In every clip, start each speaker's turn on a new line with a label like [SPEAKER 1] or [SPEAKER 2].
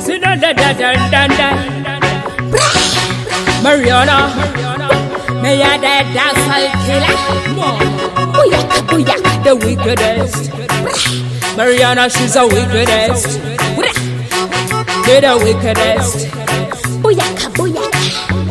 [SPEAKER 1] Sit down, Mariana, may I that dancehall killer? Booyaka, booyaka, the wickedest. Mariana, she's the wickedest. They're the wickedest. Booyaka, booyaka.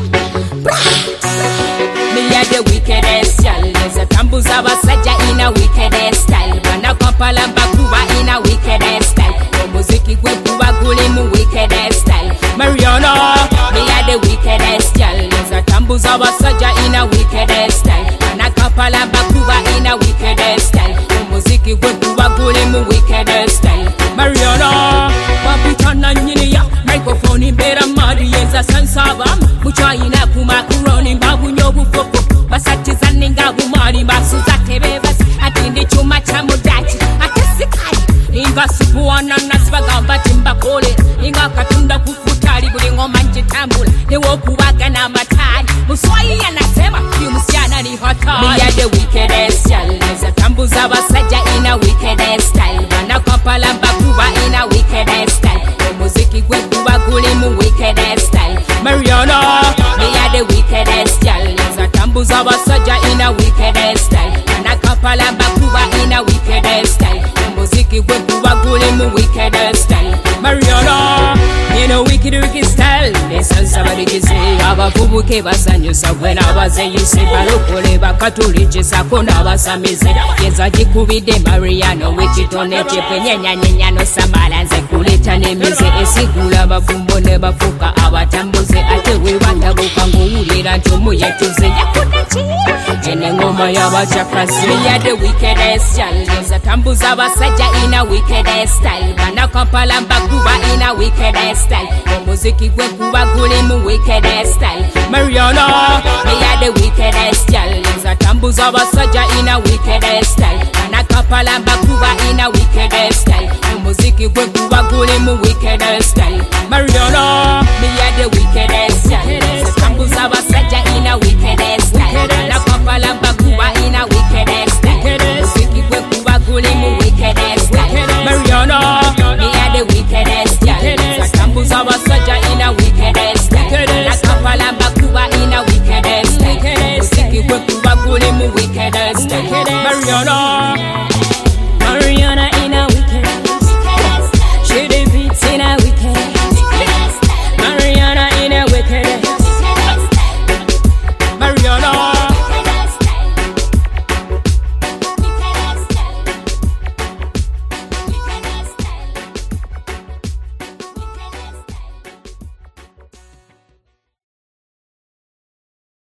[SPEAKER 1] Me are the wickedest, y'all. There's a tambuza basaja in a wickedest style. Bana kapala bakuba in a wickedest style. Muziki kwepuba guli mu wickedest style. Mariana, me are the wickedest, y'all. There's a tambuza basaja in a wickedest style. Bana kapala bakuba in a wickedest style. Muziki kwepuba guli mu wickedest style. Mariana, papitana nyiniya, microphone imbera madi yenza sansaba. Muchayina kumakuroni babu nyobu foko. Basatiza ninga bumari basuza tebebas. Atindi chuma cha mudachi akasikali. Inga supuana nasibagamba timbakole. Inga katunda kufutali buli ngoma njitambula. Newo kubaga na matali. Muswayi anasema yu musiana ni hatari. Me are the wickedest, y'all. Neza tambuza basaja in a wickedest style. Bana kapala bakuba in a wickedest style. Muziki kwepuba guli mu wickedest style. Mariana, me are the wickedest, y'all. Neza tambuza basaja in a wickedest style. Bana kapala bakuba in a wickedest style. Muziki kwepuba guli mu wickedest style. Mariana, in a wicked style. Listen somebody can say abakubuke basanyusa when I was a you say balokole bakatulije sakona basamize yenza jikubide Mariana wechitone chepenyenya nyenya no samala nze kuleta nemize esigula bafumbo ne bafuka abatambuze ate we bandabuka ngulira ntumu yetuze yakudachi ene ngoma yabachakazi. Me are the wickedest, y'all. Yenza tambuza basaja in a wickedest style. Bana kampala bakuba in a wickedest style. Muziki kwepuba guli mu wickedest style. Mariana, me are the wickedest, y'all. Yenza tambuza basaja in a wickedest style. Bana kapala bakuba in a wickedest style. Muziki kwepuba guli mu wickedest style. Mariana.